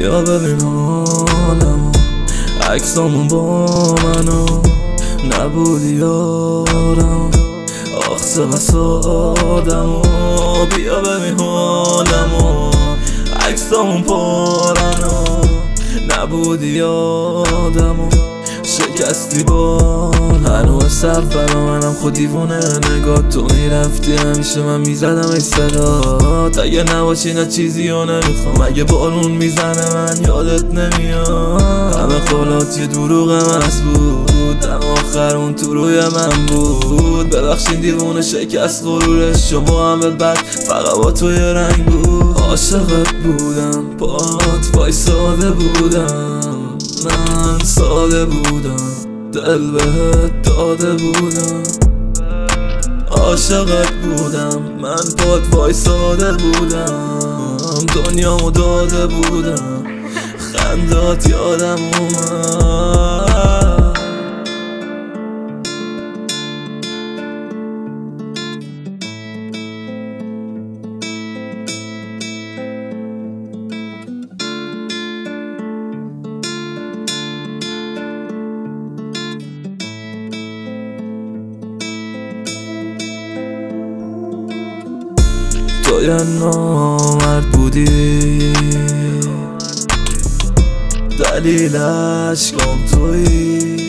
بیا ببین حالمو، عکسامون با منو نبودی یارم، آخ چقدر سادمو. بیا ببین حالمو، عکسامون پارنو نبودی یادمو، شکستی بال هنوز سفر و منم خود دیوونه نگاه تو میرفتی همیشه من میزدم ای صدات، اگه نباشی نه چیزی رو نمیخوام، اگه بارون میزنه من یادت نمیاد، همه خالات یه دروغم هست بود، دم آخر اون تو روی من بود، ببخشین دیوونه شکست غرورش شما همه بد فقط با تو یه رنگ بود، عاشقت بودم پات وایساده بودم، من ساده بودم دل بهت داده بودم، عاشقت بودم من پات وایساده بودم، دنیامو داده بودم خندات یادم اومد. تو یه نامرد بودی دلیلش کام تویی،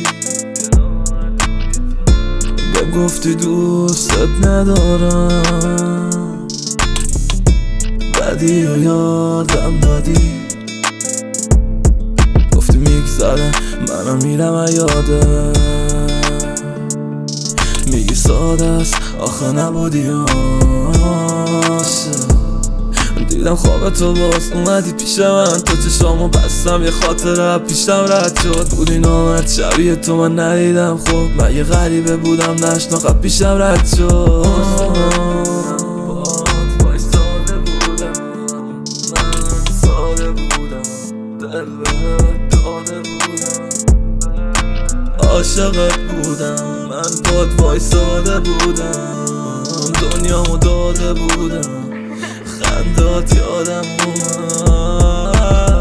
بهم گفتی دوستت ندارم، بدی و یادم دادی، گفتی میگذره منم میرم یاده، میگی ساده است آخه نبودی عاشق، دیدم خواب تو باز اومدی پیش من، تو چشامو بستم یه خاطره پیشم رد شد، بودی نامرد شبیه تو من ندیدم، خب من یه غریبه بودم نشناخت پیشم رد شد، وایساده بودم من ساده بودم دل بهت داده بودم، عاشقت بودم من پات وایساده بودم، دنیامو داده بودم خندات یادم اومد.